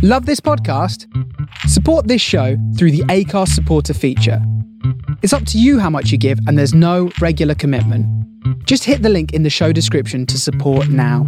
Love this podcast? Support this show through the Acast supporter feature. It's up to you how much you give, and there's no regular commitment. Just hit the link in the show description to support now.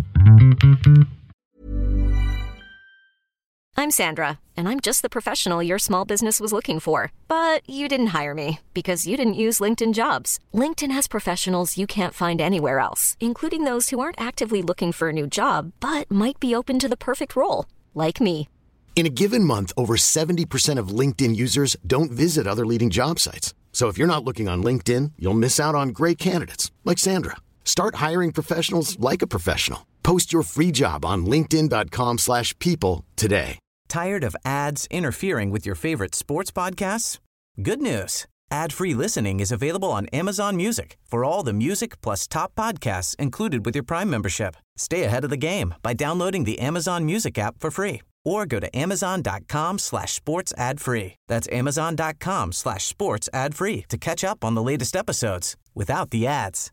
I'm Sandra, and I'm just the professional your small business was looking for. But you didn't hire me because you didn't use LinkedIn Jobs. LinkedIn has professionals you can't find anywhere else, including those who aren't actively looking for a new job, but might be open to the perfect role, like me. In a given month, over 70% of LinkedIn users don't visit other leading job sites. So if you're not looking on LinkedIn, you'll miss out on great candidates like Sandra. Start hiring professionals like a professional. Post your free job on linkedin.com/people today. Tired of ads interfering with your favorite sports podcasts? Good news. Ad-free listening is available on Amazon Music for all the music plus top podcasts included with your Prime membership. Stay ahead of the game by downloading the Amazon Music app for free or go to amazon.com/sports ad free. That's amazon.com/sports ad free to catch up on the latest episodes without the ads.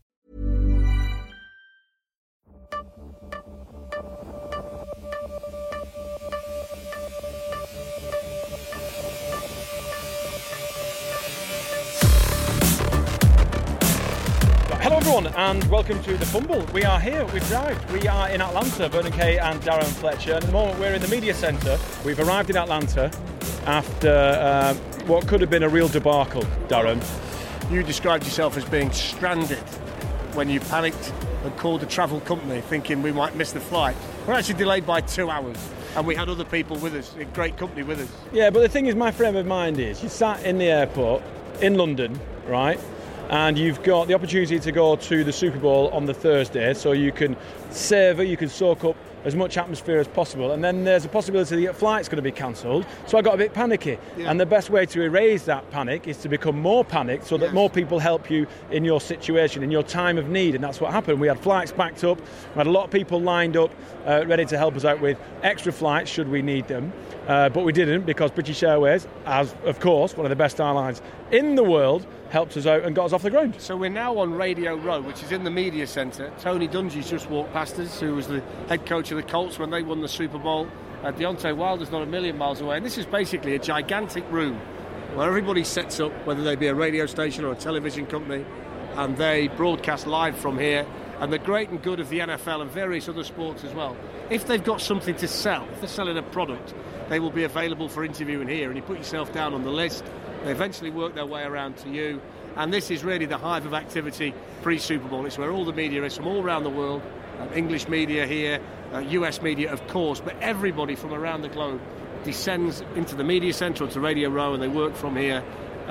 Hello everyone and welcome to The Fumble. We are here, we've arrived. We are in Atlanta, Vernon Kay and Darren Fletcher. And at the moment we're in the media centre. We've arrived in Atlanta after what could have been a real debacle, Darren. You described yourself as being stranded when you panicked and called a travel company thinking we might miss the flight. We're actually delayed by 2 hours and we had other people with us, a great company with us. Yeah, but the thing is, my frame of mind is, you sat in the airport in London, right? And you've got the opportunity to go to the Super Bowl on the Thursday, so you can savour, you can soak up as much atmosphere as possible. And then there's a possibility that your flight's going to be cancelled. So I got a bit panicky. Yeah. And the best way to erase that panic is to become more panicked so that more people help you in your situation, in your time of need. And that's what happened. We had flights backed up. We had a lot of people lined up, ready to help us out with extra flights should we need them. But we didn't, because British Airways, as of course one of the best airlines in the world, helped us out and got us off the ground. So we're now on Radio Row, which is in the media centre. Tony Dungy's just walked past us, who was the head coach of the Colts when they won the Super Bowl. Deontay Wilder's not a million miles away. And this is basically a gigantic room where everybody sets up, whether they be a radio station or a television company, and they broadcast live from here. And the great and good of the NFL and various other sports as well. If they've got something to sell, if they're selling a product, they will be available for interviewing here. And you put yourself down on the list. They eventually work their way around to you. And this is really the hive of activity pre-Super Bowl. It's where all the media is from all around the world. English media here, US media, of course. But everybody from around the globe descends into the media centre or to Radio Row, and they work from here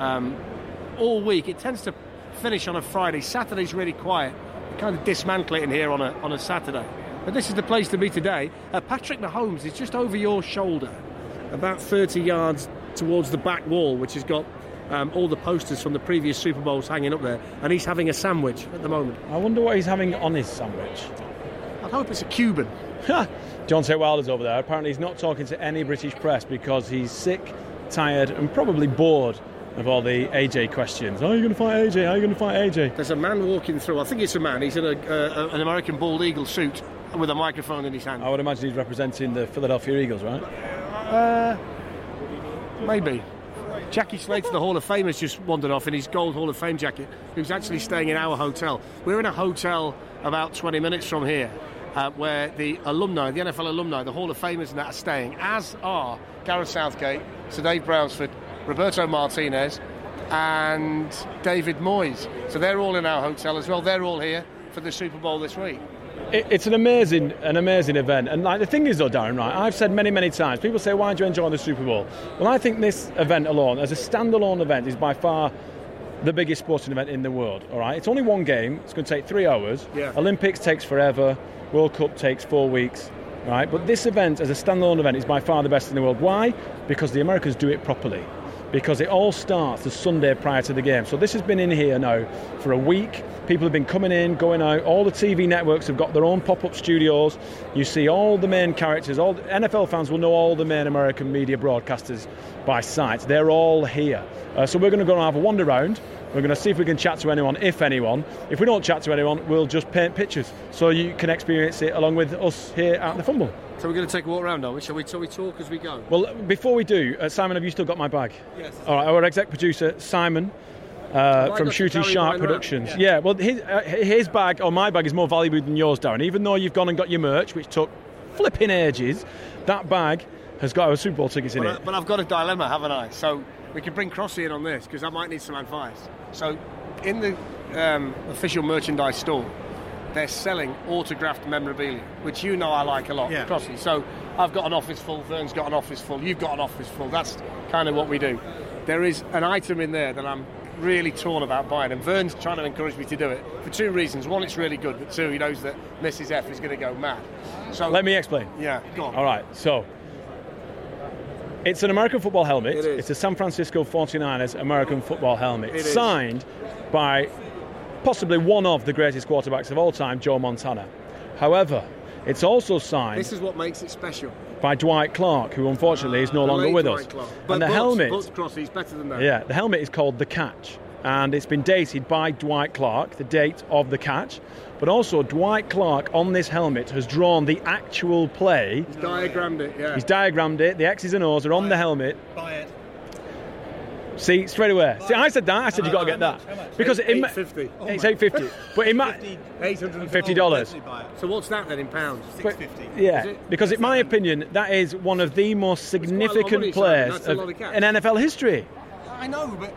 all week. It tends to finish on a Friday. Saturday's really quiet. We kind of dismantle it in here on a Saturday. But this is the place to be today. Patrick Mahomes is just over your shoulder, about 30 yards towards the back wall, which has got all the posters from the previous Super Bowls hanging up there, and he's having a sandwich at the moment. I wonder what he's having on his sandwich. I hope it's a Cuban. Deontay Wilder's over there. Apparently he's not talking to any British press because he's sick, tired and probably bored of all the AJ questions. Are you going to fight AJ? Are you going to fight AJ? There's a man walking through. I think it's a man. He's in an American bald eagle suit with a microphone in his hand. I would imagine he's representing the Philadelphia Eagles, right? Maybe. Jackie Slater, the Hall of Fame, has just wandered off in his gold Hall of Fame jacket, who's actually staying in our hotel. We're in a hotel about 20 minutes from here, where the alumni, the NFL alumni, the Hall of Famers and that are staying, as are Gareth Southgate, Sir Dave Brownsford, Roberto Martinez and David Moyes. So they're all in our hotel as well. They're all here for the Super Bowl this week. It's an amazing event. And like, the thing is though, Darren, right, I've said many times, people say, why do you enjoy the Super Bowl? Well, I think this event alone, as a standalone event, is by far the biggest sporting event in the world. All right, it's only one game. It's going to take 3 hours. Yeah. Olympics takes forever. World Cup takes 4 weeks. Right, but this event, as a standalone event, is by far the best in the world. Why? Because the Americans do it properly. Because it all starts the Sunday prior to the game. So this has been in here now for a week. People have been coming in, going out. All the TV networks have got their own pop-up studios. You see all the main characters. All NFL fans will know all the main American media broadcasters by sight. They're all here. So we're going to go and have a wander round. We're going to see if we can chat to anyone, if anyone. If we don't chat to anyone, we'll just paint pictures so you can experience it along with us here at the Fumble. So we're going to take a walk around, are we? Shall we talk as we go? Well, before we do, Simon, have you still got my bag? Yes. All right, our exec producer, Simon, from Shooting Sharp Productions. Yeah, well, his bag, or my bag, is more valuable than yours, Darren. Even though you've gone and got your merch, which took flipping ages, that bag has got our Super Bowl tickets in it. But I've got a dilemma, haven't I? So we could bring Crossy in on this, because I might need some advice. So in the official merchandise store, they're selling autographed memorabilia, which you know I like a lot, Crossy. So I've got an office full, Vern's got an office full, you've got an office full. That's kind of what we do. There is an item in there that I'm really torn about buying, and Vern's trying to encourage me to do it for two reasons. One, it's really good, but two, he knows that Mrs. F is going to go mad. So let me explain. Yeah, go on. All right, so it's an American football helmet. It is. It's a San Francisco 49ers American football helmet, signed by possibly one of the greatest quarterbacks of all time, Joe Montana. However, it's also signed... This is what makes it special. ...by Dwight Clark, who unfortunately is no longer with us. But the helmet... Crossy's better than that. Yeah, the helmet is called The Catch, and it's been dated by Dwight Clark, the date of the catch. But also, Dwight Clark on this helmet has drawn the actual play. He's diagrammed it, yeah. He's diagrammed it. The X's and O's are on the helmet. Buy it. See, straight away. See, I said that. I said you got to get that. How much? Because $850. It's $850. But it might... $850. So what's that then in pounds? $650. Yeah, because in my opinion, that is one of the most significant players in NFL history. I know, but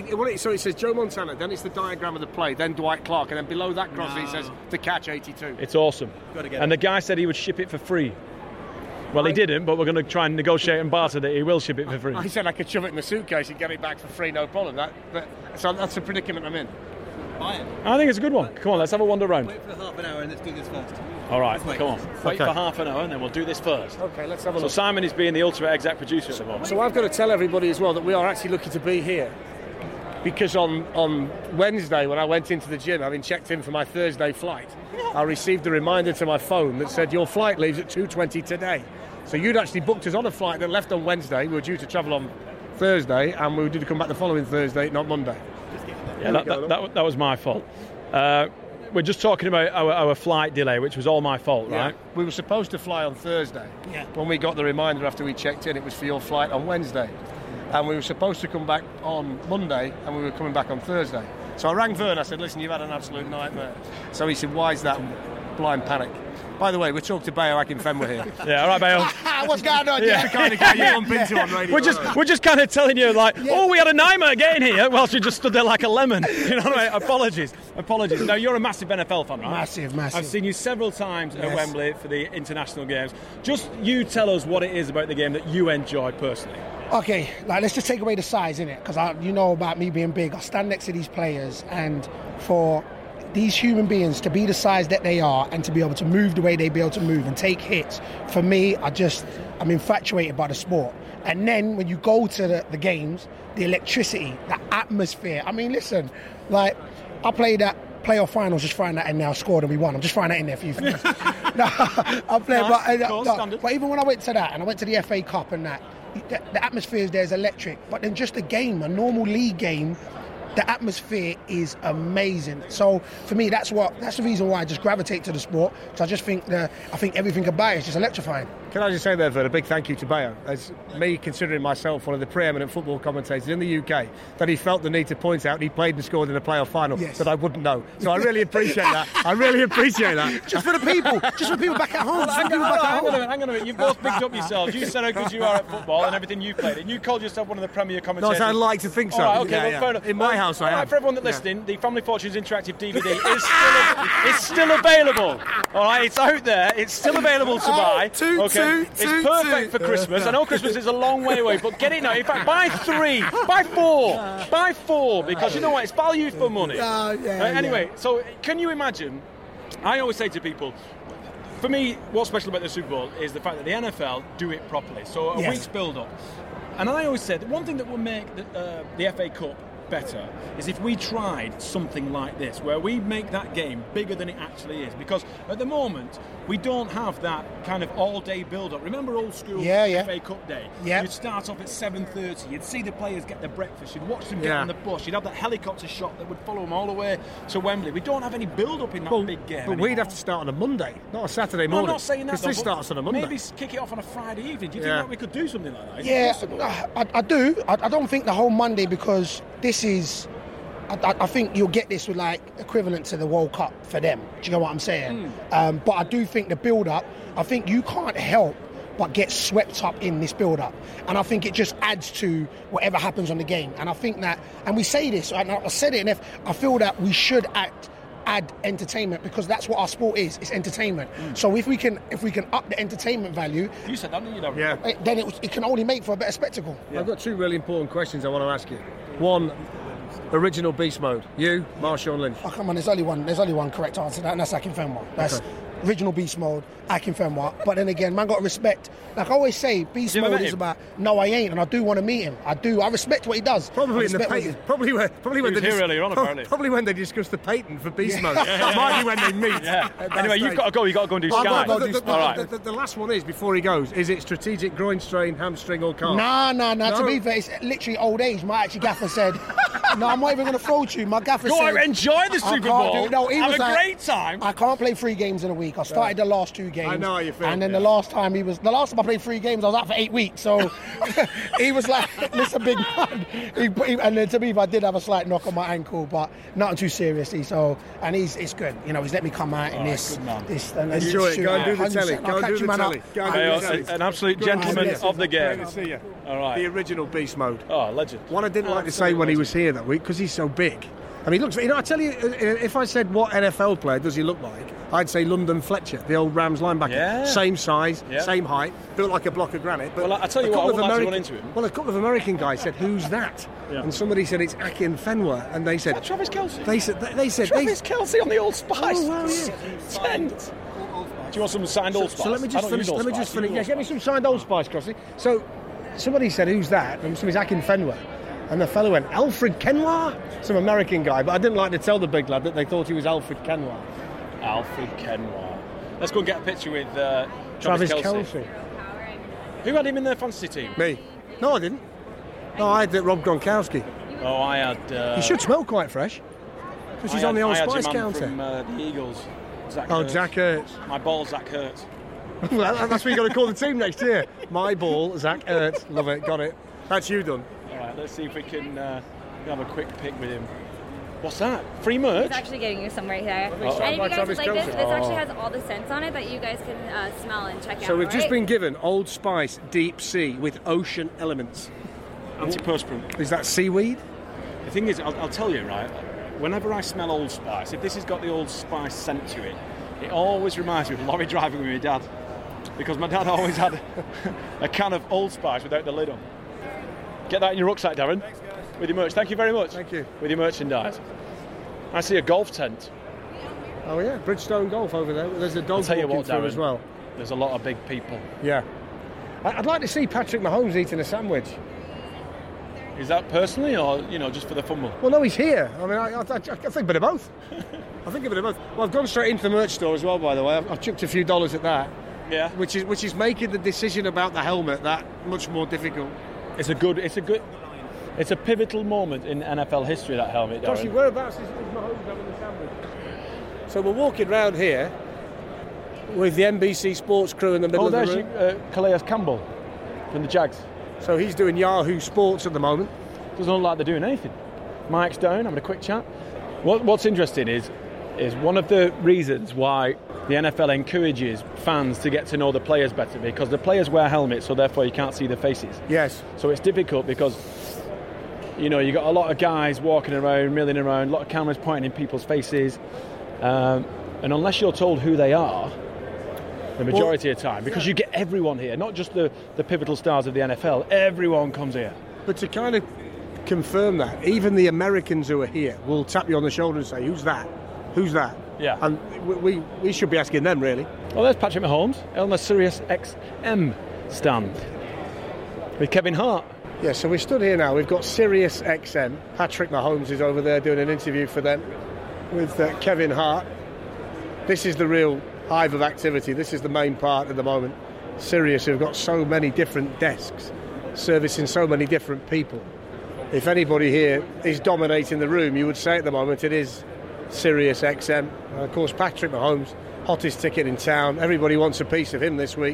so it says Joe Montana, then it's the diagram of the play, then Dwight Clark, and then below that Crosby says The Catch 82. It's awesome. And the guy said he would ship it for free. Well, he didn't, but we're going to try and negotiate and barter that he will ship it for free. I said I could shove it in my suitcase and get it back for free, no problem. So that's a predicament I'm in. Buy it. I think it's a good one. Come on, let's have a wander around. Wait for half an hour and let's do this first. All right, come on. Wait for half an hour and then we'll do this first. Okay, let's have a So look. Simon is being the ultimate exec producer at the moment. So I've got to tell everybody as well that we are actually lucky to be here. Because on Wednesday, when I went into the gym, having checked in for my Thursday flight, I received a reminder to my phone that said, your flight leaves at 2:20 today. So you'd actually booked us on a flight that left on Wednesday. We were due to travel on Thursday, and we were due to come back the following Thursday, not Monday. Yeah, that was my fault. We're just talking about our flight delay, which was all my fault, right? We were supposed to fly on Thursday. Yeah. When we got the reminder after we checked in, it was for your flight on Wednesday. And we were supposed to come back on Monday, and we were coming back on Thursday. So I rang Vern, I said, listen, you've had an absolute nightmare. So he said, why is that? Blind panic. By the way, we're talking to Bayo Akinfenwa here. Yeah, all right, Bayo. What's going on? Yeah, the kind of guy you bump into on radio. We're just kind of telling you, like, we had a nightmare getting here, whilst you just stood there like a lemon. You know what I mean? Apologies. Now, you're a massive NFL fan, right? Massive. I've seen you several times at Wembley for the international games. Just you tell us what it is about the game that you enjoy personally. Okay, let's just take away the size, innit? Because you know about me being big. I stand next to these players, and for these human beings to be the size that they are and to be able to move the way they be able to move and take hits, for me, I'm infatuated by the sport. And then when you go to the games, the electricity, the atmosphere. I mean, listen, I played that playoff finals, just throwing that in there, I scored and we won. I'm just throwing that in there for you. But even when I went to that, and I went to the FA Cup and that, the atmosphere there is electric. But then just a game, a normal league game, the atmosphere is amazing. So for me, that's the reason why I just gravitate to the sport. So I just think everything about it is just electrifying. Can I just say there, Vern, a big thank you to Bayo, as me considering myself one of the preeminent football commentators in the UK, that he felt the need to point out he played and scored in a playoff final that I wouldn't know. So I really appreciate that. Just for the people back at home. Hang on a minute. You've both picked up yourselves. You said how good you are at football and everything you played, and you called yourself one of the premier commentators. No, I'd like to think so. All right, okay, well, fair enough. In my house, I am. For everyone that's listening, the Family Fortunes interactive DVD is still available. All right, it's out there. It's still available to buy. It's perfect for Christmas. I know Christmas is a long way away, but get it now. In fact, buy 3, buy 4, because you know what? It's value for money. Anyway, so can you imagine? I always say to people, for me, what's special about the Super Bowl is the fact that the NFL do it properly. So a week's build-up. And I always said, one thing that will make the FA Cup better is if we tried something like this, where we make that game bigger than it actually is. Because at the moment, we don't have that kind of all-day build-up. Remember old school FA Cup day? Yeah. You'd start off at 7:30. You'd see the players get their breakfast. You'd watch them get on the bus. You'd have that helicopter shot that would follow them all the way to Wembley. We don't have any build-up in that big game. But anymore. we'd have to start on a Monday, not a Saturday morning. I'm not saying that. Because this starts on a Monday. Maybe kick it off on a Friday evening. Do you think that we could do something like that? Is it Yeah, possible? I do. I don't think the whole Monday, because this is. I think you'll get this with like equivalent to the World Cup for them. Do you know what I'm saying? But I do think the build-up. I think you can't help but get swept up in this build-up, and I think it just adds to whatever happens on the game. And I think that, and we say this, and I said it, and I feel that we should add entertainment, because that's what our sport is. It's entertainment. So if we can up the entertainment value, you said that, didn't you? Yeah. Then it can only make for a better spectacle. Yeah. I've got two really important questions I want to ask you. One, original beast mode. You, Marshawn Lynch. Oh, come on, there's only one correct answer to that, and that's Akinfenwa. That's original beast mode, Akinfenwa. But then again, man, got to respect. Like I always say, beast mode is about. No, I ain't, and I do want to meet him. I do. I respect what he does. Probably in the patent. Probably when they discuss the patent for beast mode. That might be when they meet. Yeah. Anyway, you've got to go. You've got to go and do Sky. The last one is, before he goes, is it strategic groin strain, hamstring, or calf? No. To be fair, it's literally old age. My gaffer said, "No, I'm not even going to throw to you." My gaffer said, "Go enjoy the Super Bowl. Have a great time." I can't play 3 games in a week. I started the last 2 games. I know how you feel. And then the last time I played 3 games, I was out for 8 weeks. So he was like, "Listen, big man." And then to me, I did have a slight knock on my ankle, but nothing too seriously. So, and it's good. You know, he's let me come out in this. Enjoy it. Go and do the telly. Go and do the telly. An absolute gentleman of the game. Great to see you. All right. The original beast mode. Oh, legend. What I didn't like to say when he was here that week, because he's so big. I mean, he looks. I tell you, if I said what NFL player does he look like, I'd say London Fletcher, the old Rams linebacker. Yeah. Same size, same height, built like a block of granite. But I tell you what, I would like to run into him. Well, a couple of American guys said, "Who's that?" Yeah. And somebody said it's Akinfenwa, and they said, Travis Kelce. They said Travis Kelce on the Old Spice. Oh, well, yeah. Do you want some signed Old Spice? So let me just finish. Yeah, get me some signed Old Spice, Crossy. So somebody said, "Who's that?" And somebody's Akinfenwa. And the fellow went, "Alfred Kenwa?" Some American guy, but I didn't like to tell the big lad that they thought he was Alfred Kenwa. Alfred Kenwa. Let's go and get a picture with Travis Kelce. Who had him in their fantasy team? Me. No, I didn't. No, I had Rob Gronkowski. Oh, I had... he should smell quite fresh, because he's on the Old Spice counter. From the Eagles, Zach Ertz. Zach Ertz. My ball, Zach Ertz. Well, that's what you've got to call the team next year. My ball, Zach Ertz. Love it, got it. That's you done. All right, let's see if we can have a quick pic with him. What's that? Free merch? He's actually getting you some right here. Oh. And if you guys like this actually has all the scents on it that you guys can smell and check out. So we've just been given Old Spice Deep Sea with ocean elements. Antiperspirant. Is that seaweed? The thing is, I'll tell you, right, whenever I smell Old Spice, if this has got the Old Spice scent to it, it always reminds me of lorry driving with my dad. Because my dad always had a can of Old Spice without the lid on. Get that in your rucksack, Darren. Thanks, guys. With your merch. Thank you very much. Thank you. With your merchandise. I see a golf tent. Oh yeah, Bridgestone Golf over there. There's a dog walking through as well. There's a lot of big people. Yeah. I'd like to see Patrick Mahomes eating a sandwich. Is that personally, or just for the fun? Well, no, he's here. I mean, I think a bit of both. I think a bit of both. Well, I've gone straight into the merch store as well, by the way. I've chucked a few dollars at that. Yeah. Which is making the decision about the helmet that much more difficult. It's a pivotal moment in NFL history, that helmet, Darren. Gosh, whereabouts is Mahomes having the sandwich? So we're walking round here with the NBC Sports crew in the middle of the room. There's Calais Campbell from the Jags. So he's doing Yahoo Sports at the moment. Doesn't look like they're doing anything. Mike's down, having a quick chat. What's interesting is one of the reasons why the NFL encourages fans to get to know the players better, because the players wear helmets, so therefore you can't see their faces. Yes. So it's difficult because you got a lot of guys walking around, milling around, a lot of cameras pointing in people's faces, and unless you're told who they are, the majority of the time, because you get everyone here, not just the pivotal stars of the NFL, everyone comes here. But to kind of confirm that, even the Americans who are here will tap you on the shoulder and say, "Who's that? Who's that?" Yeah. And we should be asking them, really. Well, there's Patrick Mahomes on the Sirius XM stand with Kevin Hart. Yeah, so we're stood here now. We've got Sirius XM. Patrick Mahomes is over there doing an interview for them with Kevin Hart. This is the real hive of activity. This is the main part at the moment. Sirius, who've got so many different desks, servicing so many different people. If anybody here is dominating the room, you would say at the moment it is Sirius XM. And of course, Patrick Mahomes, hottest ticket in town. Everybody wants a piece of him this week.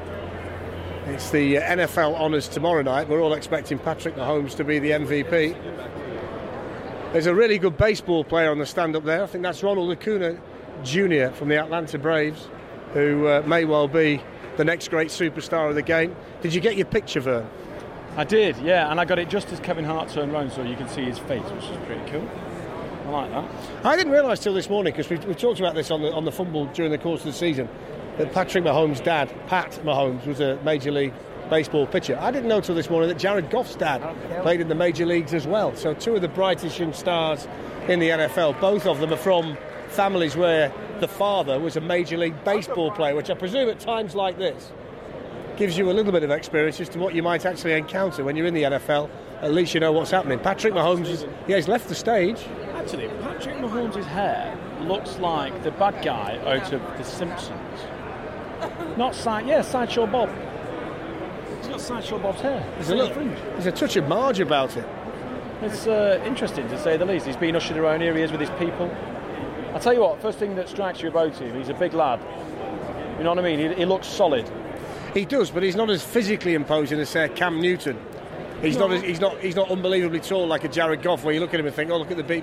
It's the NFL honours tomorrow night. We're all expecting Patrick Mahomes to be the MVP. There's a really good baseball player on the stand up there. I think that's Ronald Acuna Jr. from the Atlanta Braves, who may well be the next great superstar of the game. Did you get your picture, Vern? I did, yeah, and I got it just as Kevin Hart turned round so you can see his face, which is pretty cool. I like that. I didn't realise till this morning, because we've talked about this on the Fumble during the course of the season, that Patrick Mahomes' dad, Pat Mahomes, was a Major League Baseball pitcher. I didn't know till this morning that Jared Goff's dad played in the major leagues as well. So two of the brightest young stars in the NFL, both of them are from families where the father was a Major League Baseball player, which I presume at times like this gives you a little bit of experience as to what you might actually encounter when you're in the NFL. At least you know what's happening. Patrick Mahomes, he's left the stage. Actually, Patrick Mahomes' hair looks like the bad guy out of The Simpsons. Not Sideshow Bob. He's got Sideshow Bob's hair. There's a touch of Marge about it. It's interesting to say the least. He's been ushered around. Here he is with his people. I'll tell you what, first thing that strikes you about him, he's a big lad. You know what I mean? He looks solid. He does, but he's not as physically imposing as Cam Newton. He's not unbelievably tall like a Jared Goff, where you look at him and think, oh, look at the beat.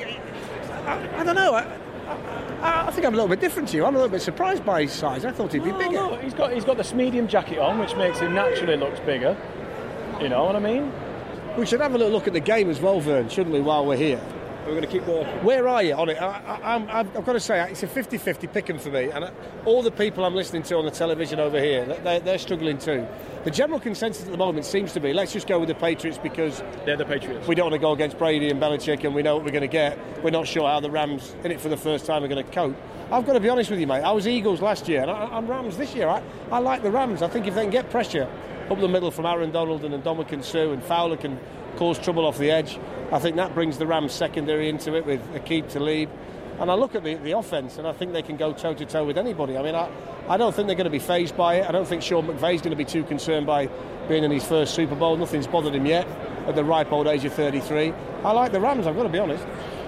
I don't know. I think I'm a little bit different to you. I'm a little bit surprised by his size. I thought he'd be bigger. No, he's got this medium jacket on, which makes him naturally looks bigger. You know what I mean? We should have a little look at the game as well, Vern, shouldn't we, while we're here? We're going to keep walking. Where are you on it? I've got to say, it's a 50-50 pick 'em for me. And all the people I'm listening to on the television over here, they're struggling too. The general consensus at the moment seems to be, let's just go with the Patriots because they're the Patriots. We don't want to go against Brady and Belichick and we know what we're going to get. We're not sure how the Rams, in it for the first time, are going to cope. I've got to be honest with you, mate. I was Eagles last year and I'm Rams this year. I like the Rams. I think if they can get pressure up the middle from Aaron Donald and Ndamukong Suh, and Fowler can cause trouble off the edge, I think that brings the Rams secondary into it with Aqib Talib. And I look at the offence and I think they can go toe-to-toe with anybody. I mean, I don't think they're going to be fazed by it. I don't think Sean McVay's going to be too concerned by being in his first Super Bowl. Nothing's bothered him yet at the ripe old age of 33. I like the Rams, I've got to be honest.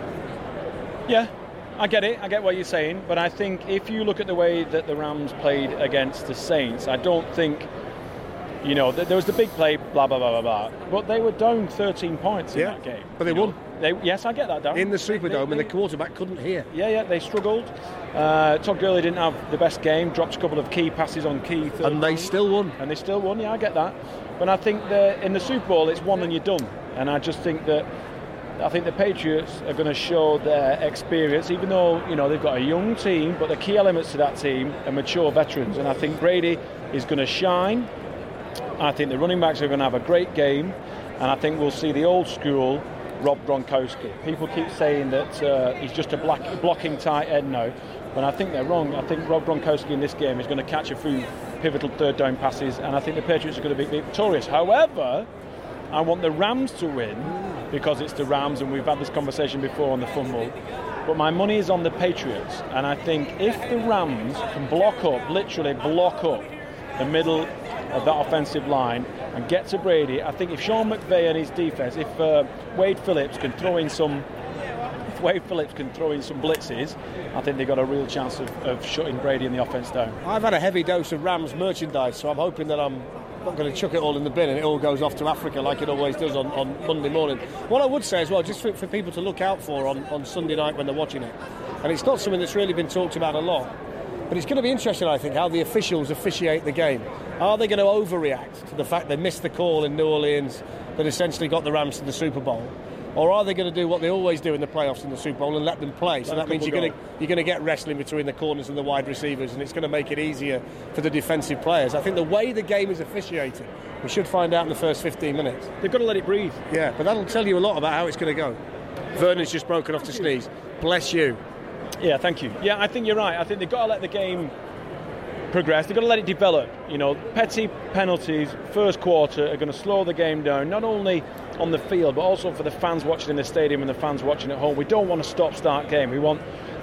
Yeah, I get it. I get what you're saying. But I think if you look at the way that the Rams played against the Saints, I don't think... You know, there was the big play, blah, blah, blah, blah, blah. But they were down 13 points in that game. But they won. Yes, I get that, Darren. In the Superdome, and the quarterback couldn't hear. Yeah, they struggled. Todd Gurley didn't have the best game, dropped a couple of key passes on key third. And they still won. Yeah, I get that. But I think that in the Super Bowl, it's one and you're done. And I just think that the Patriots are going to show their experience, even though, you know, they've got a young team, but the key elements to that team are mature veterans. And I think Brady is going to shine. I think the running backs are going to have a great game, and I think we'll see the old school Rob Gronkowski. People keep saying that he's just a blocking tight end now, but I think they're wrong. I think Rob Gronkowski in this game is going to catch a few pivotal third down passes, and I think the Patriots are going to be victorious. However, I want the Rams to win because it's the Rams, and we've had this conversation before on the Fumble. But my money is on the Patriots, and I think if the Rams can literally block up the middle of that offensive line and get to Brady, I think if Sean McVay and his defense, if Wade Phillips can throw in some blitzes, I think they've got a real chance of shutting Brady and the offense down. I've had a heavy dose of Rams merchandise, so I'm hoping that I'm not going to chuck it all in the bin and it all goes off to Africa like it always does on Monday morning. What I would say as well, just for people to look out for on Sunday night when they're watching it, and it's not something that's really been talked about a lot, but it's going to be interesting, I think, how the officials officiate the game. Are they going to overreact to the fact they missed the call in New Orleans that essentially got the Rams to the Super Bowl? Or are they going to do what they always do in the playoffs in the Super Bowl and let them play? So that means you're going to get wrestling between the corners and the wide receivers, and it's going to make it easier for the defensive players. I think the way the game is officiated, we should find out in the first 15 minutes. They've got to let it breathe. Yeah, but that'll tell you a lot about how it's going to go. Vernon's just broken off to sneeze. Bless you. Yeah, thank you. Yeah, I think you're right. I think they've got to let the game progress. They've got to let it develop. You know, petty penalties, first quarter, are going to slow the game down, not only on the field, but also for the fans watching in the stadium and the fans watching at home. We don't want a stop-start game. We want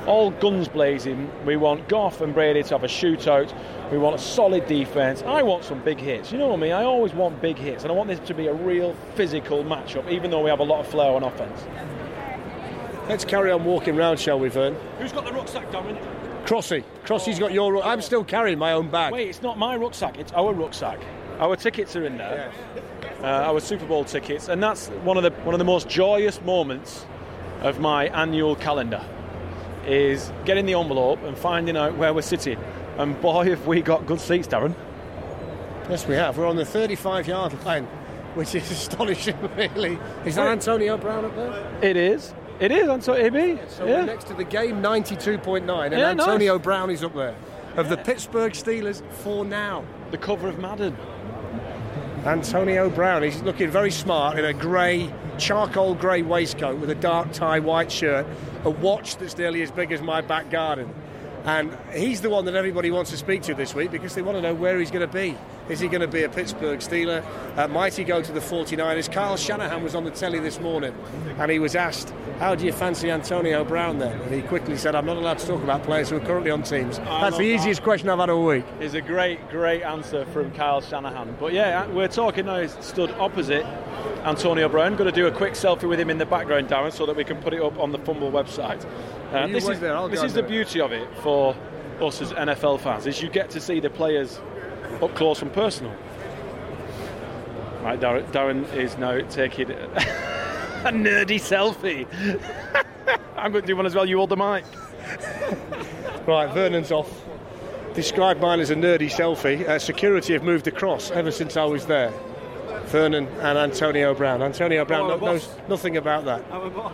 all guns blazing. We want Goff and Brady to have a shootout. We want a solid defence. I want some big hits. You know what I mean? I always want big hits, and I want this to be a real physical matchup, even though we have a lot of flair on offence. Let's carry on walking round, shall we, Vern? Who's got the rucksack, Darren? Crossy. Crossy's got your... I'm still carrying my own bag. Wait, it's not my rucksack, it's our rucksack. Our tickets are in there. Yes. Our Super Bowl tickets, and that's one of the most joyous moments of my annual calendar, is getting the envelope and finding out where we're sitting. And boy, have we got good seats, Darren. Yes, we have. We're on the 35-yard line, which is astonishing, really. Is that Antonio Brown up there? It is. It is, Antonio. So we're next to the game 92.9, and Antonio Brown is up there. Of the Pittsburgh Steelers for now. The cover of Madden. Antonio Brown, he's looking very smart in a charcoal grey waistcoat with a dark tie white shirt, a watch that's nearly as big as my back garden. And he's the one that everybody wants to speak to this week because they want to know where he's going to be. Is he going to be a Pittsburgh Steeler? Might he go to the 49ers? Kyle Shanahan was on the telly this morning and he was asked, how do you fancy Antonio Brown then? And he quickly said, I'm not allowed to talk about players who are currently on teams. That's the easiest question I've had all week. It's a great answer from Kyle Shanahan. But yeah, we're talking now, he's stood opposite Antonio Brown. Going to do a quick selfie with him in the background, Darren, so that we can put it up on the Fumble website. This is the beauty of it for us as NFL fans, is you get to see the players up close and personal. Right, Darren is now taking a nerdy selfie. I'm going to do one as well. You hold the mic. Right, Vernon's off. Described mine as a nerdy selfie. Security have moved across ever since I was there. Vernon and Antonio Brown. Antonio Brown knows nothing about that.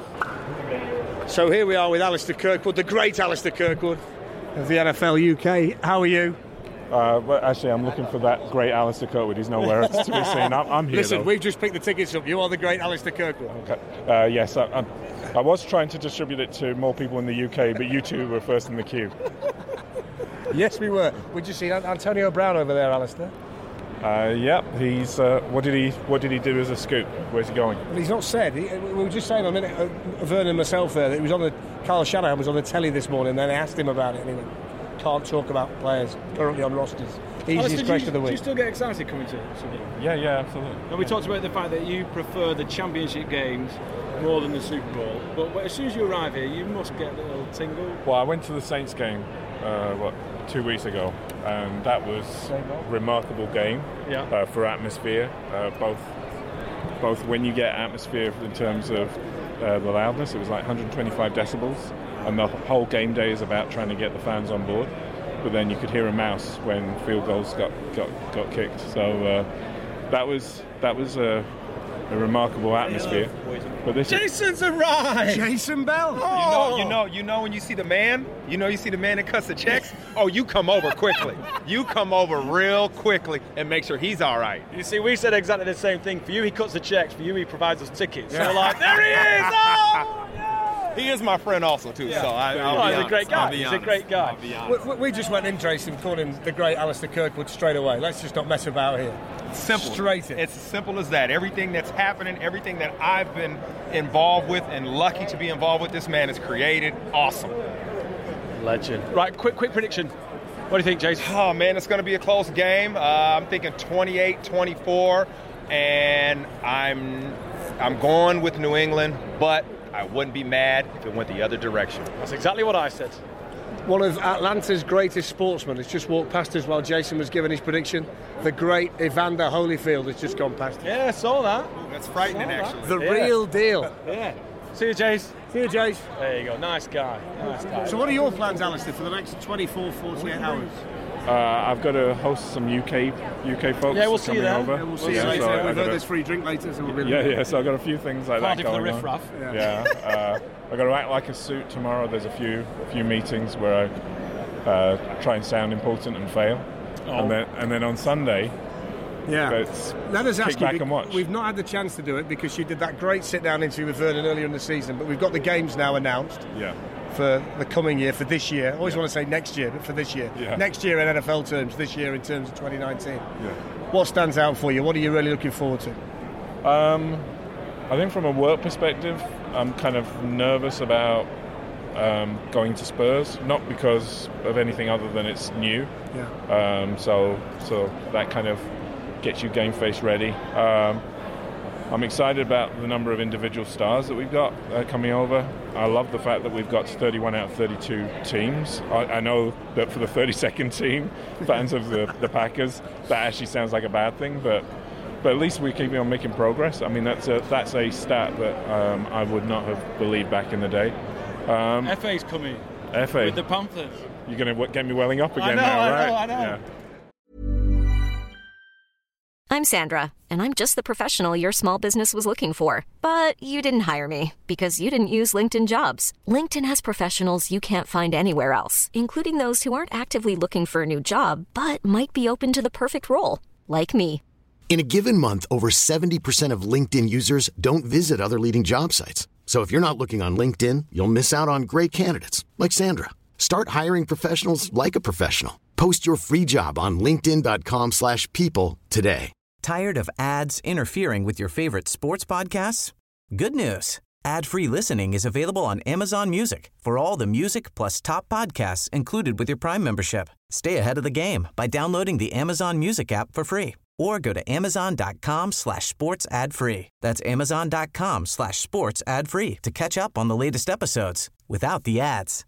So here we are with Alistair Kirkwood, the great Alistair Kirkwood of the NFL UK. How are you? Well, actually, I'm looking for that great Alistair Kirkwood. He's nowhere else to be seen. I'm here. Listen, though. We've just picked the tickets up. You are the great Alistair Kirkwood. Okay. Yes, I was trying to distribute it to more people in the UK, but you two were first in the queue. Yes, we were. We just see Antonio Brown over there, Alistair. Yeah, he's. What did he do as a scoop? Where's he going? Well, he's not said. We were just saying a minute, Vernon and myself there, that he was on Kyle Shanahan was on the telly this morning, and then they asked him about it, and he went, can't talk about players currently on rosters. Easiest question of the week. Do you still get excited coming to something? Yeah, absolutely. And we talked about the fact that you prefer the championship games more than the Super Bowl, but as soon as you arrive here, you must get a little tingle. Well, I went to the Saints game, 2 weeks ago, and that was a remarkable game for atmosphere, both when you get atmosphere in terms of the loudness. It was like 125 decibels, and the whole game day is about trying to get the fans on board. But then you could hear a mouse when field goals got kicked. So that was a remarkable atmosphere. But Jason's arrived. Jason Bell. Oh. You know when you see the man, that cuts the checks. Oh, you come over quickly. You come over real quickly and make sure he's all right. You see, we said exactly the same thing. For you, he cuts the checks. For you, he provides us tickets. Yeah. So like, there he is. Oh, yeah. He is my friend also too. Yeah. So he's a great guy. He's a great guy. We just went in, Jason, calling him the great Alistair Kirkwood straight away. Let's just not mess about here. Simple. Straight in. It's as simple as that. Everything that's happening, everything that I've been involved with and lucky to be involved with, this man has created. Awesome. Legend. Right, quick prediction. What do you think, Jason? Oh, man, it's going to be a close game. I'm thinking 28-24, and I'm going with New England, but I wouldn't be mad if it went the other direction. That's exactly what I said. One of Atlanta's greatest sportsmen has just walked past us while Jason was giving his prediction. The great Evander Holyfield has just gone past us. Yeah, I saw that. Ooh, that's frightening, actually. The real deal. Yeah. See you, Jace. See you, Jace. There you go. Nice guy. So what are your plans, Alistair, for the next 24, 48 hours? I've got to host some UK folks. Yeah, we'll see you then. Yeah, we'll see you later. So We've heard there's free drink later. So so I've got a few things like Party that going for the on. riff-raff. Yeah. I've got to act like a suit tomorrow. There's a few meetings where I try and sound important and fail. And then on Sunday, let's kick back and watch. We've not had the chance to do it because you did that great sit-down interview with Vernon earlier in the season, but we've got the games now announced. Yeah. For the coming year, for this year. I always want to say next year, but for this year. Yeah. Next year in NFL terms, this year in terms of 2019. Yeah. What stands out for you? What are you really looking forward to? I think from a work perspective, I'm kind of nervous about going to Spurs, not because of anything other than it's new. Yeah. So that kind of gets you game face ready. I'm excited about the number of individual stars that we've got coming over. I love the fact that we've got 31 out of 32 teams. I know that for the 32nd team, fans of the Packers, that actually sounds like a bad thing, but at least we're keeping on making progress. I mean, that's a stat that I would not have believed back in the day. FA's coming. FA. With the Panthers. You're going to get me welling up again now, right? I know. Yeah. I'm Sandra, and I'm just the professional your small business was looking for. But you didn't hire me because you didn't use LinkedIn Jobs. LinkedIn has professionals you can't find anywhere else, including those who aren't actively looking for a new job, but might be open to the perfect role, like me. In a given month, over 70% of LinkedIn users don't visit other leading job sites. So if you're not looking on LinkedIn, you'll miss out on great candidates like Sandra. Start hiring professionals like a professional. Post your free job on linkedin.com/people today. Tired of ads interfering with your favorite sports podcasts? Good news. Ad-free listening is available on Amazon Music for all the music plus top podcasts included with your Prime membership. Stay ahead of the game by downloading the Amazon Music app for free or go to amazon.com/sports ad free. That's amazon.com/sports ad free to catch up on the latest episodes without the ads.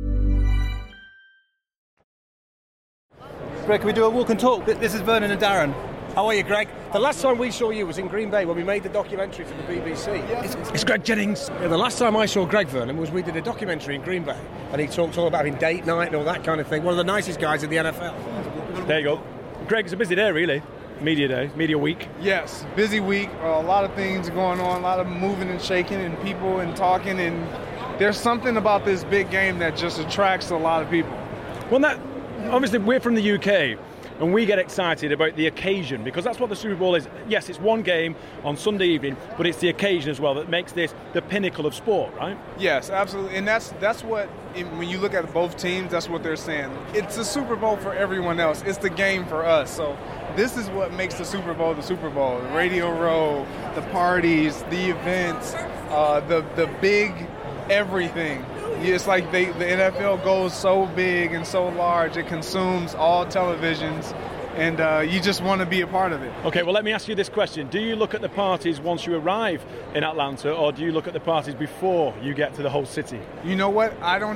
Greg, can we do a walk and talk? This is Vernon and Darren. How are you, Greg? The last time we saw you was in Green Bay when we made the documentary for the BBC. It's Greg Jennings. Yeah, the last time I saw Greg Vernon was we did a documentary in Green Bay, and he talked all about having date night and all that kind of thing. One of the nicest guys in the NFL. There you go. Greg, it's a busy day, really. Media day, media week. Yes, busy week. A lot of things going on, a lot of moving and shaking and people and talking, and there's something about this big game that just attracts a lot of people. Well, obviously we're from the UK, and we get excited about the occasion, because that's what the Super Bowl is. Yes, it's one game on Sunday evening, but it's the occasion as well that makes this the pinnacle of sport, right? Yes, absolutely. And that's what, when you look at both teams, that's what they're saying. It's a Super Bowl for everyone else. It's the game for us. So this is what makes the Super Bowl the Super Bowl. The Radio Row, the parties, the events, the big everything. It's like the NFL goes so big and so large, it consumes all televisions, and you just want to be a part of it. Okay, well, let me ask you this question. Do you look at the parties once you arrive in Atlanta, or do you look at the parties before you get to the whole city? You know what?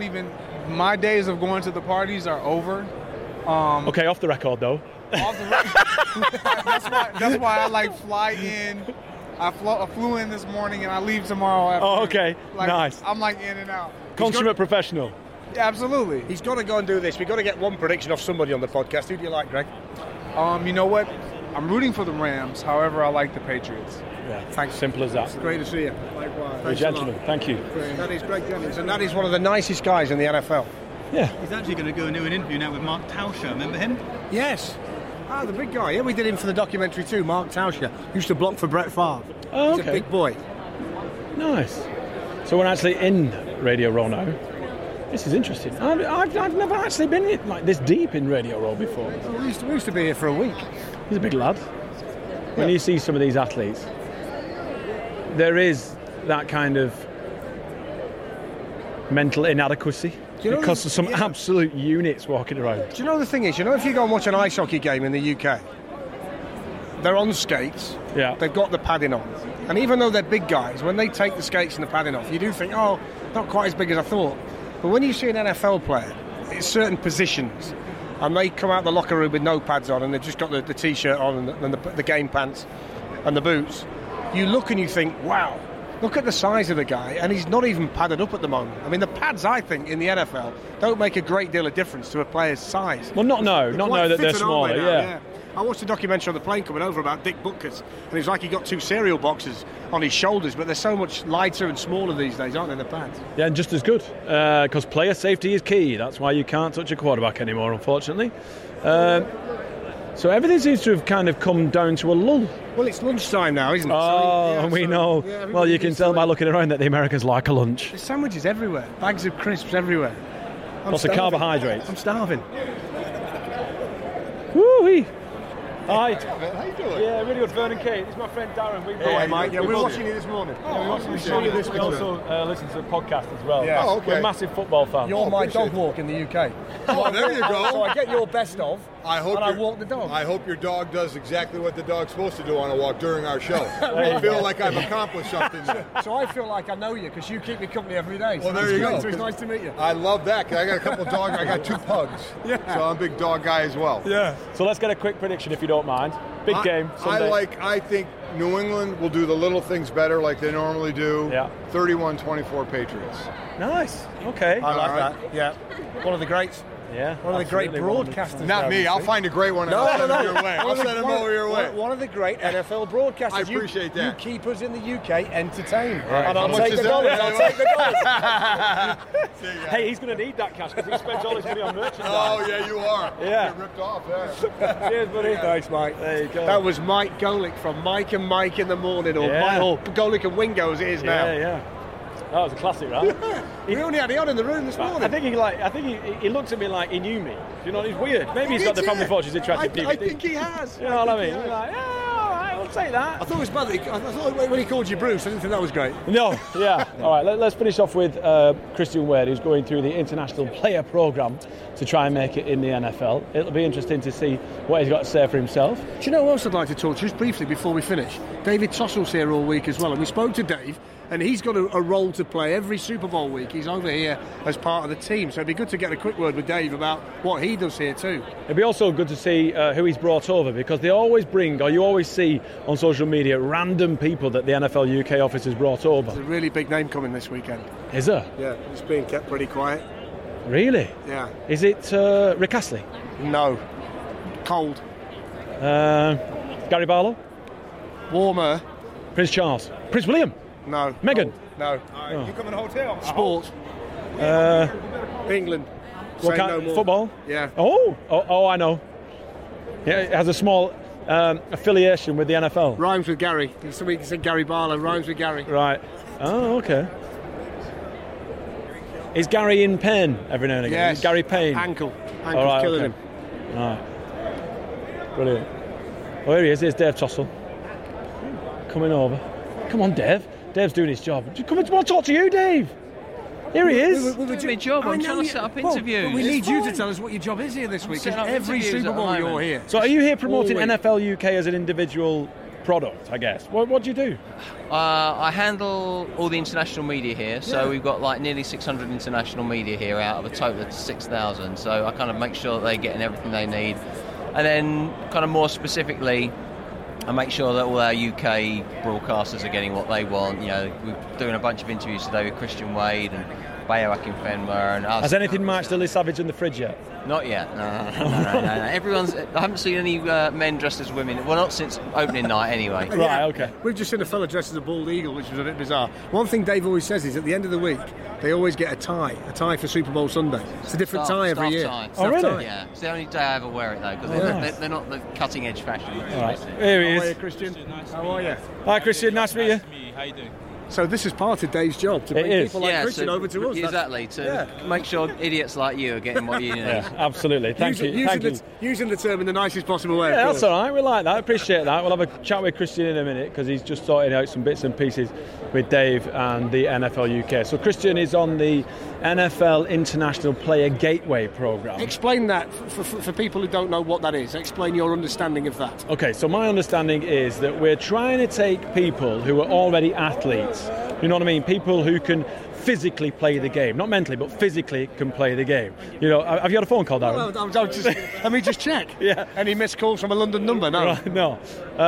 My days of going to the parties are over. Okay, off the record, though. Off the record. That's why I fly in. I flew in this morning, and I leave tomorrow afternoon. Oh, okay. Nice. I'm in and out. Consummate professional. Yeah, absolutely. He's got to go and do this. We've got to get one prediction off somebody on the podcast. Who do you like, Greg? You know what? I'm rooting for the Rams. However, I like the Patriots. Yeah, thanks. Simple as that. It's great to see you. Likewise. You're a gentleman. Thank you. That is Greg Jennings, and that is one of the nicest guys in the NFL. Yeah. He's actually going to go and do an interview now with Mark Tauscher. Remember him? Yes. The big guy. Yeah, we did him for the documentary too. Mark Tauscher used to block for Brett Favre. Oh, okay. He's a big boy. Nice. So we're actually in Radio Row now. This is interesting. I've never actually been this deep in Radio Row before. Well, we used to be here for a week. He's a big lad. When you see some of these athletes, there is that kind of mental inadequacy. Because of some absolute units walking around. Do you know the thing is, if you go and watch an ice hockey game in the UK, they're on skates, they've got the padding on. And even though they're big guys, when they take the skates and the padding off, you do think, oh, not quite as big as I thought. But when you see an NFL player, it's certain positions, and they come out the locker room with no pads on, and they've just got the T-shirt on and the game pants and the boots, you look and you think, wow, look at the size of the guy, and he's not even padded up at the moment. I mean, the pads, I think, in the NFL don't make a great deal of difference to a player's size. Well, not know that they're smaller, yeah. I watched a documentary on the plane coming over about Dick Butkus, and it's like he got two cereal boxes on his shoulders, but they're so much lighter and smaller these days, aren't they, the pads? Yeah, and just as good, because player safety is key. That's why you can't touch a quarterback anymore, unfortunately. So everything seems to have kind of come down to a lull. Well, it's lunchtime now, isn't it? Oh, we know. Yeah, well, you can tell by looking around that the Americans like a lunch. There's sandwiches everywhere, bags of crisps everywhere. Lots of carbohydrates. I'm starving. Woo-wee. Hi. How you doing? Yeah, really good. Vernon Kate. This is my friend Darren. Hey, Mike. Yeah, we were watching you this morning. We also listen to the podcast as well. Yeah. Oh, okay. We're massive football fans. You're my dog walk in the UK. Oh, there you go. So I get your best of, I walk the dog. I hope your dog does exactly what the dog's supposed to do on a walk during our show. I feel like I've accomplished something there. So I feel like I know you because you keep me company every day. So Well, there you go. So it's nice to meet you. I love that because I got a couple dogs. I got 2 pugs. Yeah. So I'm a big dog guy as well. Yeah. So let's get a quick prediction if you don't mind. Big game Sunday. I think New England will do the little things better like they normally do. Yeah. 31-24 Patriots. Nice. Okay. I like that. Yeah. One of the greats. Yeah. One of the great broadcasters. Not me. I'll find a great one and I'll send him your way. I'll send him over your way. One of the great NFL broadcasters. I appreciate that. You keep us in the UK entertained. Right. And How I'll much take is the that? dollars. I'll take the dollars. Hey, he's going to need that cash because he spends all his money on merchandise. Oh, yeah, you are. Yeah. You're ripped off there. Cheers, buddy. Thanks, Mike. There you go. That was Mike Golick from Mike and Mike in the Morning, or Golick and Wingo as it is now. Yeah. That was a classic, right? We only had it on in the room this morning. I think he looked at me like he knew me. You know, he's weird. Maybe he's got the Family Fortunes interactive DVD. I think he has. You know what I mean? He's like, all right, I'll take that. I thought it was bad. I thought when he called you Bruce, I didn't think that was great. No, yeah. All right, let's finish off with Christian Wade, who's going through the international player programme to try and make it in the NFL. It'll be interesting to see what he's got to say for himself. Do you know who else I'd like to talk to just briefly before we finish? David Tossel's here all week as well, and we spoke to Dave, and he's got a role to play every Super Bowl week. He's over here as part of the team, so it'd be good to get a quick word with Dave about what he does here too. It'd be also good to see who he's brought over, because they always bring, or you always see on social media, random people that the NFL UK office has brought over. There's a really big name coming this weekend. Is there? Yeah, it's being kept pretty quiet. Really? Yeah. Is it Rick Astley? No. Cold. Gary Barlow? Warmer. Prince Charles? Prince William? No. Meghan? No. You come in a hotel? Sport. England. What Say kind? no more. Football? Yeah. Oh, I know. Yeah, it has a small affiliation with the NFL. Rhymes with Gary. Somebody said Gary Barlow. Rhymes with Gary. Right. Oh, okay. Is Gary in pain every now and again? Yes. Is Gary Payne? Ankle's right, killing okay. him. Right. Brilliant. Oh, here he is. Here's Dave Tossell. Coming over. Come on, Dave. Dave's doing his job. Come on, I want to talk to you, Dave. Here he is. Doing my job. I'm trying to set up interviews. But we need you to tell us what your job is here this week. Because every Super Bowl you're here. So are you here promoting Always. NFL UK as an individual product, I guess? What do you do? I handle all the international media here, so we've got like nearly 600 international media here out of a total of 6,000. So I kind of make sure that they're getting everything they need, and then kind of more specifically, I make sure that all our UK broadcasters are getting what they want. You know, we're doing a bunch of interviews today with Christian Wade and Bayo Akinfenwa and us. Has anything matched Lily Savage in the fridge yet? Not yet. No. Everyone's. I haven't seen any men dressed as women. Well, not since opening night, anyway. Right. Okay. We've just seen a fella dressed as a bald eagle, which was a bit bizarre. One thing Dave always says is at the end of the week, they always get a tie for Super Bowl Sunday. It's a different tie every year. Tie. Oh, really? Tie. Yeah. It's the only day I ever wear it, though, because they're not the cutting edge fashion. Right. Here he How are you, is. Christian? How are you? Hi, Christian. Nice to meet you. How you doing? So this is part of Dave's job, to bring people like Christian over to us. Exactly, to make sure idiots like you are getting what you need. Yeah, absolutely. Thank you. Using the term in the nicest possible way. Yeah, that's all right. We like that. Appreciate that. We'll have a chat with Christian in a minute because he's just sorting out some bits and pieces with Dave and the NFL UK. So Christian is on the NFL International Player Gateway Programme. Explain that for people who don't know what that is. Explain your understanding of that. Okay, so my understanding is that we're trying to take people who are already athletes, you know what I mean, people who can physically play the game, not mentally, but physically can play the game. You know, have you had a phone call, Darren? Well, let me just check. Yeah. Any missed calls from a London number? No. Right, no.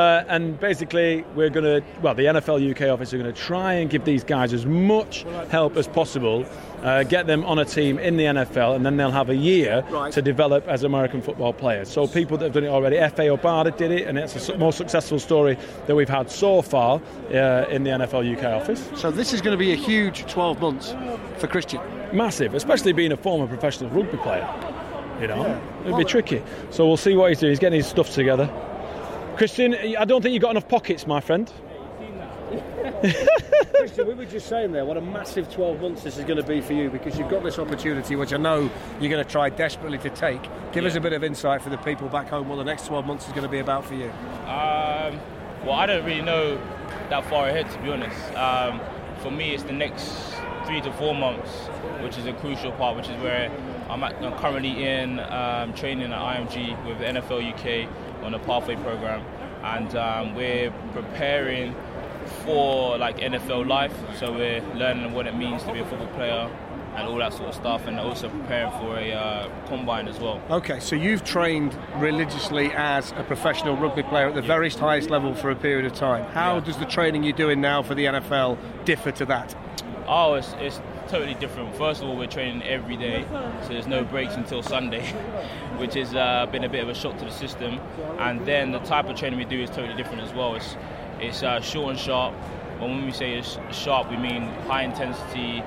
And basically, we're going to, the NFL UK office are going to try and give these guys as much help as possible, get them on a team in the NFL, and then they'll have a year to develop as American football players. So people that have done it already, F.A. Obada did it, and it's the most successful story that we've had so far in the NFL UK office. So this is going to be a huge 12 months for Christian. Massive, especially being a former professional rugby player. You know, it'd be tricky. So we'll see what he's doing. He's getting his stuff together. Christian, I don't think you've got enough pockets, my friend. Christian, we were just saying there what a massive 12 months this is going to be for you, because you've got this opportunity which I know you're going to try desperately to take. Give us a bit of insight for the people back home what the next 12 months is going to be about for you. Well, I don't really know that far ahead, to be honest. For me, it's the next 3 to 4 months, which is a crucial part, which is where I'm currently in training at IMG with the NFL UK on a pathway program, and we're preparing for like NFL life. So we're learning what it means to be a football player and all that sort of stuff, and also preparing for a combine as well. Okay, so you've trained religiously as a professional rugby player at the very highest level for a period of time. How does the training you're doing now for the NFL differ to that? Oh, it's totally different. First of all, we're training every day, so there's no breaks until Sunday, which has been a bit of a shock to the system. And then the type of training we do is totally different as well. It's short and sharp. But when we say it's sharp, we mean high intensity,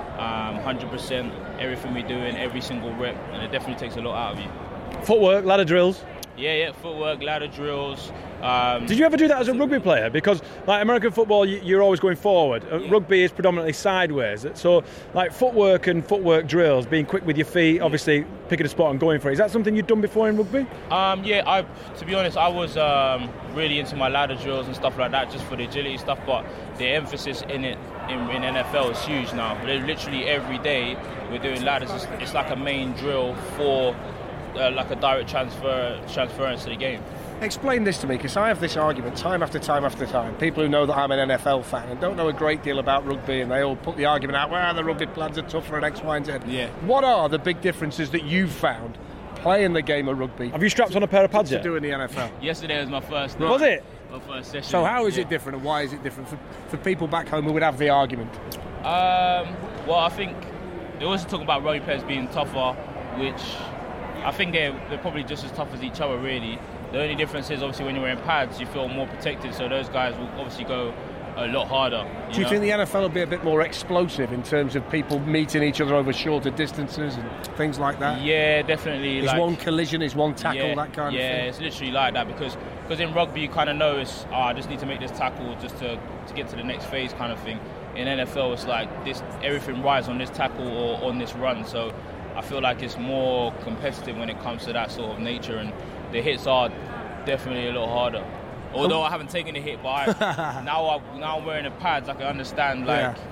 100%, everything we do in every single rep, and it definitely takes a lot out of you. Footwork, ladder drills. Yeah, footwork, ladder drills. Did you ever do that as a rugby player? Because like American football, you're always going forward. Rugby is predominantly sideways. So like footwork and footwork drills, being quick with your feet, obviously picking a spot and going for it. Is that something you've done before in rugby? To be honest, I was really into my ladder drills and stuff like that, just for the agility stuff. But the emphasis in it in NFL is huge now. Literally every day we're doing ladders. It's like a main drill for like a direct transference to the game. Explain this to me, because I have this argument time after time after time. People who know that I'm an NFL fan and don't know a great deal about rugby, and they all put the argument out, well, the rugby plans are tougher and X, Y and Z. Yeah. What are the big differences that you've found playing the game of rugby? Have you strapped on a pair of pads yet? To do in the NFL? Yesterday was my first. Was it? My first session. So how is it different, and why is it different for people back home who would have the argument? Well, I think they also talk about rugby players being tougher, which I think they're probably just as tough as each other, really. The only difference is obviously when you're wearing pads, you feel more protected, so those guys will obviously go a lot harder. Do you think the NFL will be a bit more explosive in terms of people meeting each other over shorter distances and things like that? Yeah, definitely. Is one collision, is one tackle, that kind of thing? Yeah, it's literally like that, because in rugby you kind of know I just need to make this tackle just to get to the next phase kind of thing. In NFL it's like everything rides on this tackle or on this run, so I feel like it's more competitive when it comes to that sort of nature, and the hits are definitely a lot harder. Although I haven't taken a hit, but now I'm wearing the pads, I can understand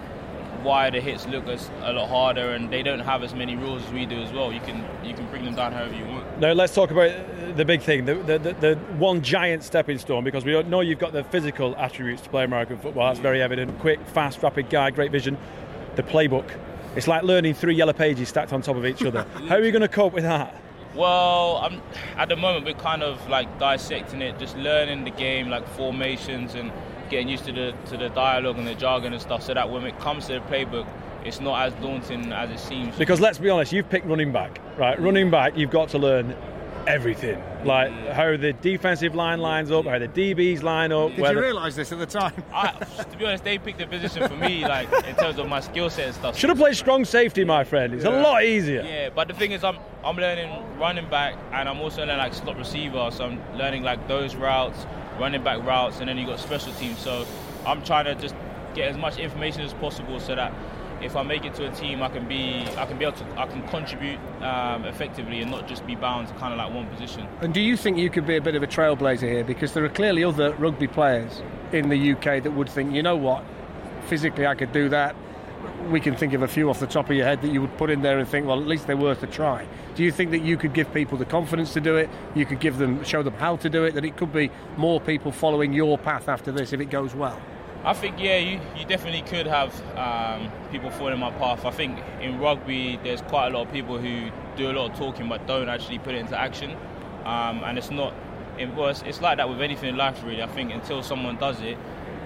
why the hits look a lot harder, and they don't have as many rules as we do as well. You can bring them down however you want. Now let's talk about the big thing, the one giant stepping stone, because we know you've got the physical attributes to play American football. That's very evident. Quick, fast, rapid guy, great vision. The playbook. It's like learning 3 yellow pages stacked on top of each other. How are you going to cope with that? Well, at the moment we're kind of like dissecting it, just learning the game, like formations, and getting used to the dialogue and the jargon and stuff, so that when it comes to the playbook, it's not as daunting as it seems. Because let's be honest, you've picked running back, right? Running back, you've got to learn everything, like how the defensive line lines up, how the DBs line up. Did you realise this at the time? To be honest, they picked the position for me, like in terms of my skill set and stuff. Should have played strong safety, my friend. It's a lot easier. Yeah, but the thing is, I'm learning running back, and I'm also learning like slot receiver. So I'm learning like those routes, running back routes, and then you got special teams. So I'm trying to just get as much information as possible, so that if I make it to a team, I can contribute effectively and not just be bound to kind of like one position. And do you think you could be a bit of a trailblazer here? Because there are clearly other rugby players in the UK that would think, you know what, physically I could do that. We can think of a few off the top of your head that you would put in there and think, well, at least they're worth a try. Do you think that you could give people the confidence to do it? You could show them how to do it, that it could be more people following your path after this if it goes well? I think, yeah, you definitely could have people following my path. I think in rugby there's quite a lot of people who do a lot of talking but don't actually put it into action. And it's like that with anything in life, really. I think until someone does it,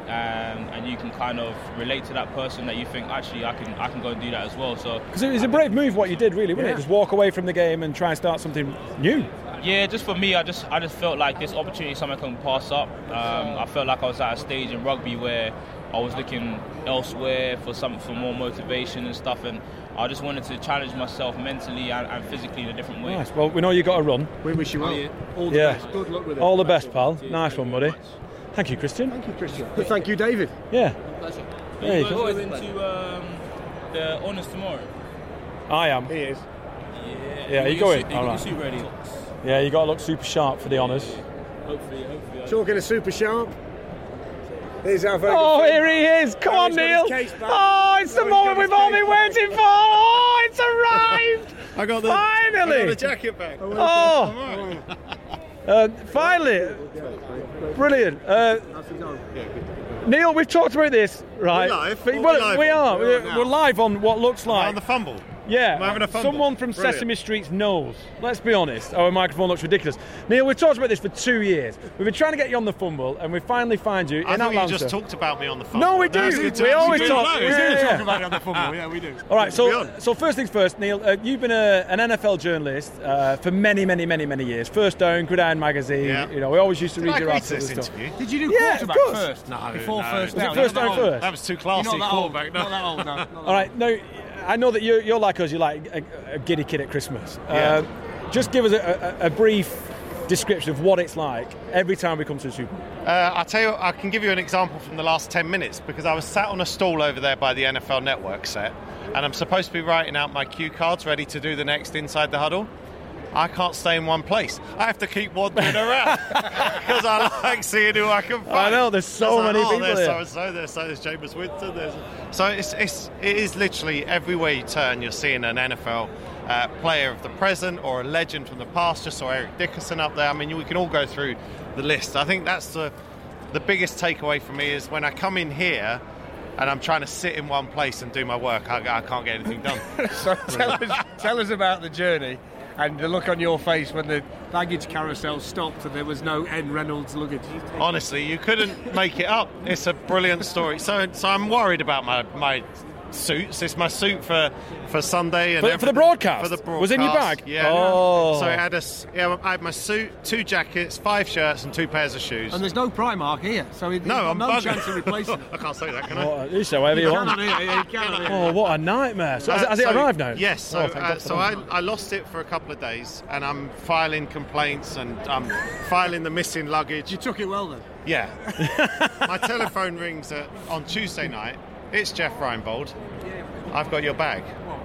and you can kind of relate to that person, that you think, actually I can go and do that as well. So because it was a brave move what you did, really, wasn't it? Just walk away from the game and try and start something new. Yeah, just for me, I just felt like this opportunity is something I couldn't pass up. I felt like I was at a stage in rugby where I was looking elsewhere for more motivation and stuff, and I just wanted to challenge myself mentally and physically in a different way. Nice. Well, we know you got to run. We wish you well. All the best. Good luck with it. All the best, pal. Nice one, buddy. Thank you, Christian. Thank you, Christian. Thank you, David. Yeah. Pleasure. There Are you you guys go. going to the honours tomorrow? I am. He is. Yeah, you going? You got your suit ready. Yeah, you got to look super sharp for the honours. Hopefully. Talking to super sharp. Here's our very Oh, good friend. here he is! Come on, he's got Neil! his case back. Oh, it's the he's moment got we've his all case been back. waiting for! Oh, it's arrived! I got the Finally! jacket back. Oh! Finally! Brilliant. Neil, we've talked about this, right? We're live? But- What well, are we we live are. on? We're live on what looks like. On the fumble. Yeah, We're having a fumble. someone from Brilliant. Sesame Street's nose. Let's be honest, our microphone looks ridiculous. Neil, we've talked about this for 2 years. We've been trying to get you on the fumble, and we finally find you I in thought Atlanta. you just talked about me on the fumble. No, we do. We always talk. talk about it on the fumble. Yeah, we do. All right, so first things first, Neil. You've been an NFL journalist for many years. First Down, Gridiron Magazine. Yeah. You know, we always used to Did read I your agree to articles this and stuff. interview? Did you do Yeah, of quarterback course. first? No, Before no. first Was it down? first You're not down that old. first? That was too classy. You're not that old. Quarterback. Not that old, no. Not that All right, now I know that you're like us. You're like a giddy kid at Christmas. Yeah. Just give us a brief description of what it's like every time we come to the Super Bowl. I'll tell you, I can give you an example from the last 10 minutes because I was sat on a stall over there by the NFL Network set and I'm supposed to be writing out my cue cards ready to do the next Inside the Huddle. I can't stay in one place. I have to keep wandering around because I like seeing who I can find. I know, there's so many people there's here. so-and-so, there's Jameis Winston. So it is literally everywhere you turn, you're seeing an NFL player of the present or a legend from the past. Just saw Eric Dickerson up there. I mean, we can all go through the list. I think that's the biggest takeaway for me is when I come in here and I'm trying to sit in one place and do my work, I can't get anything done. So tell us about the journey and the look on your face when the baggage carousel stopped and there was no N. Reynolds luggage. Honestly, you couldn't make it up. It's a brilliant story. So I'm worried about my suits. It's my suit for Sunday and For the broadcast? For the broadcast, Was it in your bag? Yeah. Oh. So I had my suit, 2 jackets, 5 shirts, and 2 pairs of shoes. And there's no Primark here, so you've No, got I'm no bugging. chance of replacing it. I can't say that, can I? You say whatever you want. You can. Oh, what a nightmare. So has it arrived now? Yes. So, Oh, thank God for that. I lost it for a couple of days, and I'm filing complaints, and I'm filing the missing luggage. You took it well then? Yeah. My telephone rings on Tuesday night. It's Jeff Reinbold. I've got your bag.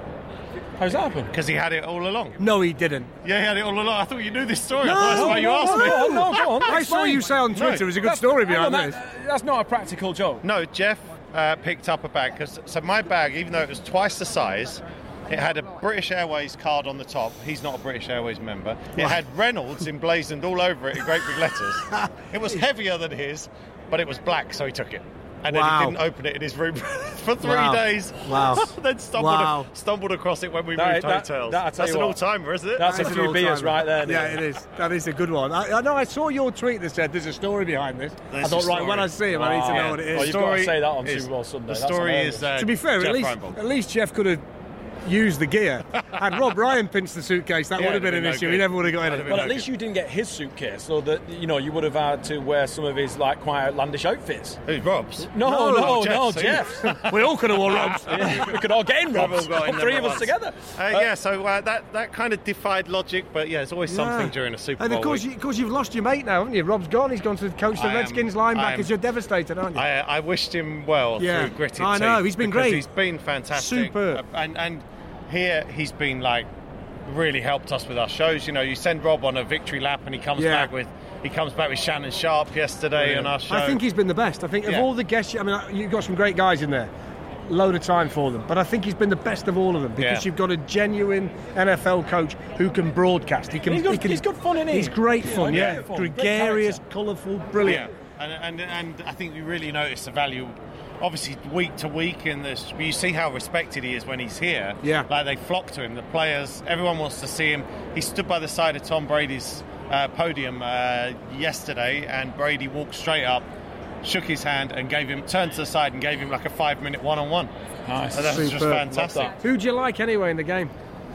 How's that happen? Because he had it all along. No, he didn't. Yeah, he had it all along. I thought you knew this story. No, That's why you asked me. No, go on. I saw you say on Twitter there was a good story behind this. That's not a practical joke. No, Jeff picked up a bag. So my bag, even though it was twice the size, it had a British Airways card on the top. He's not a British Airways member. It had Reynolds emblazoned all over it in great big letters. It was heavier than his, but it was black, so he took it. And then he didn't open it in his room for 3 days. Wow. Then stumbled across it when we moved hotels. That's an all-timer, isn't it? That's a few beers right there. Yeah, it is. That is a good one. I know I saw your tweet that said there's a story behind this. I thought, right, when I see him, I need to know what it is. Well, you've got to say that on Super Bowl Sunday. The story is to be fair, at least Jeff could have used the gear. Had Rob Ryan pinched the suitcase, that would have been an issue. He never would have got anything. Well, at least you didn't get his suitcase, so that you would have had to wear some of his quite outlandish outfits. Who's Rob's? No, Jeff's. We all could have worn Rob's. Yeah, we could all get in Rob's. Three of us together. So that kind of defied logic, but yeah, it's always something during a Super Bowl. And of course, you've lost your mate now, haven't you? Rob's gone. He's gone to coach the Redskins linebackers. You're devastated, aren't you? I wished him well through gritted teeth. I know. He's been great. He's been fantastic. Superb. And here he's been really helped us with our shows. You send Rob on a victory lap and he comes back with Shannon Sharp yesterday on our show. I think he's been the best. I think of all the guests, you've got some great guys in there. Load of time for them, but I think he's been the best of all of them because you've got a genuine NFL coach who can broadcast. He's good fun, isn't he? He's great fun, gregarious, colourful, brilliant. And I think we really notice the value. Obviously, week to week, you see how respected he is when he's here. Yeah. They flock to him. The players, everyone wants to see him. He stood by the side of Tom Brady's podium yesterday, and Brady walked straight up, shook his hand, and turned to the side and gave him a 5-minute one-on-one. Nice. So that was just fantastic. Who do you like anyway in the game?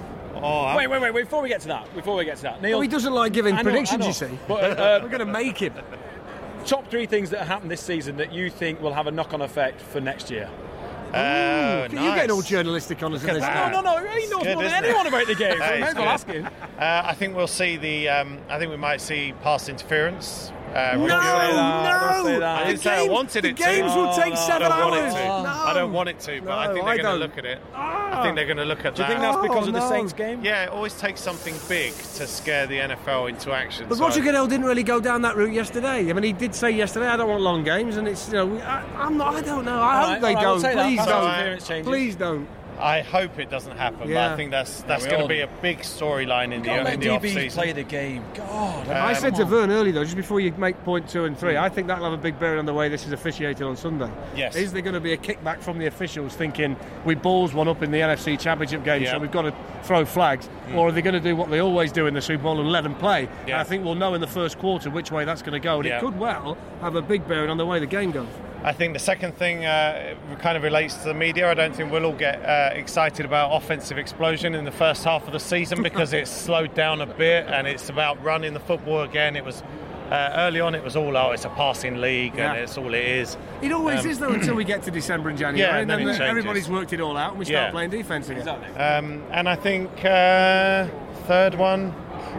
Wait, before we get to that, Neil. Well, he doesn't like giving predictions, you see. But we're going to make him. Top 3 things that happened this season that you think will have a knock-on effect for next year. You're getting all journalistic on us in this. No. He knows more than anyone about the game. So I may as well ask him. I think we'll see I think we might see pass interference Don't say that. I didn't say I wanted it to. The games will take 7 hours. I don't want it to, but I think they're going to look at it. I think they're going to look at that. Do you think that's because of the Saints game? Yeah, it always takes something big to scare the NFL into action. But Roger Goodell didn't really go down that route yesterday. I mean, he did say yesterday, I don't want long games, and it's, I don't know. I hope they don't. Please don't. I hope it doesn't happen, but I think that's going to be a big storyline in the off-season. Play the game. God. I said to Vern earlier, though, just before you make point 2 and 3, I think that'll have a big bearing on the way this is officiated on Sunday. Yes. Is there going to be a kickback from the officials thinking we balls one up in the NFC Championship game, so we've got to throw flags, or are they going to do what they always do in the Super Bowl and let them play? Yeah. And I think we'll know in the first quarter which way that's going to go, and it could well have a big bearing on the way the game goes. I think the second thing kind of relates to the media. I don't think we'll all get excited about offensive explosion in the first half of the season because it's slowed down a bit and it's about running the football again. It was early on, it was all, it's a passing league and it's all it is. It always is, though, until we get to December and January. Yeah, and then everybody's worked it all out and we start playing defence again. Exactly. And I think third one...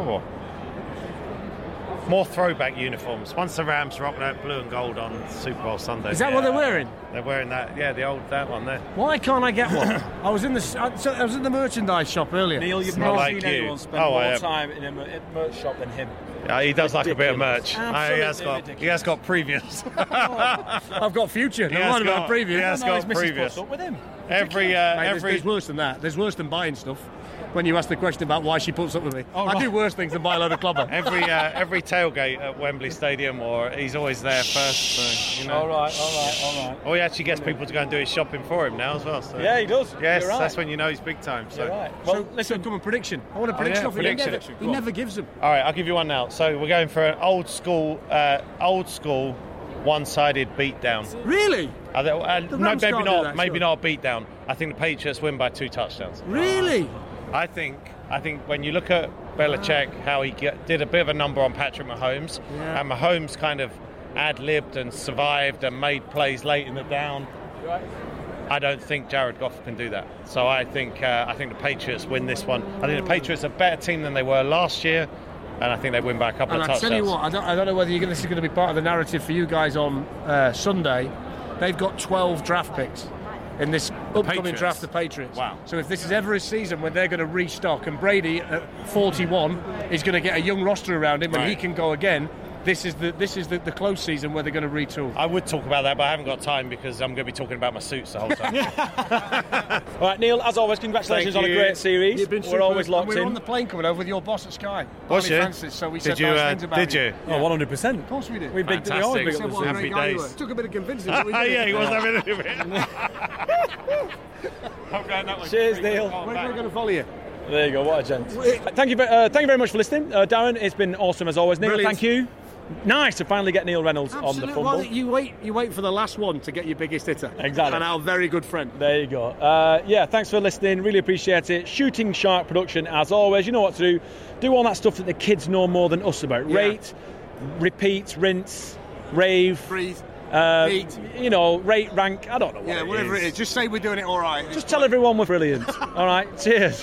more throwback uniforms. Once the Rams rock that blue and gold on Super Bowl Sunday. Is that what they're wearing? They're wearing that, that one there. Why can't I get one? I was in the merchandise shop earlier. Neil, you've never seen anyone spend more time in a merch shop than him. Yeah, he does like a bit of merch. He has got previous. I've got future. Never mind about previous. He has got previous. Up with him. There's worse than that. There's worse than buying stuff. When you ask the question about why she puts up with me, I do worse things than buy a load of clobber. Every tailgate at Wembley Stadium, or he's always there first. So, All right. Or he actually gets people to go and do his shopping for him now as well. So. Yeah, he does. Yes, You're right. That's when you know he's big time. So. You're right. Well, listen, come on, prediction. I want a prediction off him. He never gives them. All right, I'll give you one now. So we're going for an old school, one-sided beatdown. Really? No, maybe not a beatdown. I think the Patriots win by 2 touchdowns. Really? I think when you look at Belichick, how he did a bit of a number on Patrick Mahomes, and Mahomes kind of ad-libbed and survived and made plays late in the down. I don't think Jared Goff can do that. So I think the Patriots win this one. I think the Patriots are a better team than they were last year, and I think they win by a couple of touchdowns. And I tell you what, I don't know whether this is going to be part of the narrative for you guys on Sunday. They've got 12 draft picks in this upcoming draft, the Patriots. Wow. So if this is ever a season when they're going to restock, and Brady at 41 is going to get a young roster around him and he can go again, this is the close season where they're going to retool. I would talk about that, but I haven't got time because I'm going to be talking about my suits the whole time. All right, Neil, as always, congratulations on a great series. We're always locked in. We were on the plane coming over with your boss at Sky. Was you? Francis, so we said nice things about you? Oh, 100%. Of course we did. We big always big up the Happy days. It took a bit of convincing. But we did he was having a bit. I'm going that way. Cheers, Neil. We're going to follow you. There you go, what a gent. Thank you very much for listening. Darren, it's been awesome as always. Neil, thank you. Nice to finally get Neil Reynolds on the fumble. Well, you wait for the last one to get your biggest hitter. Exactly. And our very good friend. There you go. Thanks for listening. Really appreciate it. Shooting Shark Production, as always. You know what to do. Do all that stuff that the kids know more than us about. Rate, repeat, rinse, rave. Breathe. Rate, rank, I don't know what whatever it is. Just say we're doing it all right. Just tell everyone we're brilliant. All right, cheers.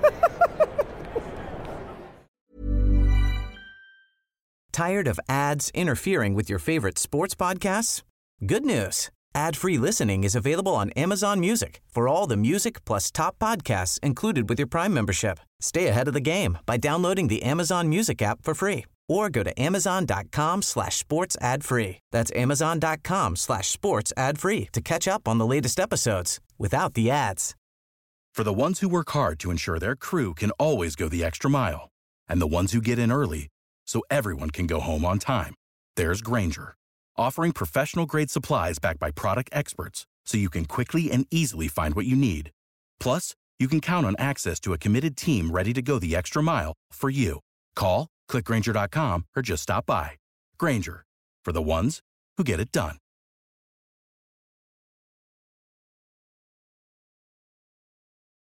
Tired of ads interfering with your favorite sports podcasts? Good news. Ad-free listening is available on Amazon Music for all the music plus top podcasts included with your Prime membership. Stay ahead of the game by downloading the Amazon Music app for free or go to amazon.com/sports ad free. That's amazon.com/sports ad free to catch up on the latest episodes without the ads. For the ones who work hard to ensure their crew can always go the extra mile, and the ones who get in early so everyone can go home on time, there's Grainger, offering professional-grade supplies backed by product experts so you can quickly and easily find what you need. Plus, you can count on access to a committed team ready to go the extra mile for you. Call, click Grainger.com, or just stop by. Grainger, for the ones who get it done.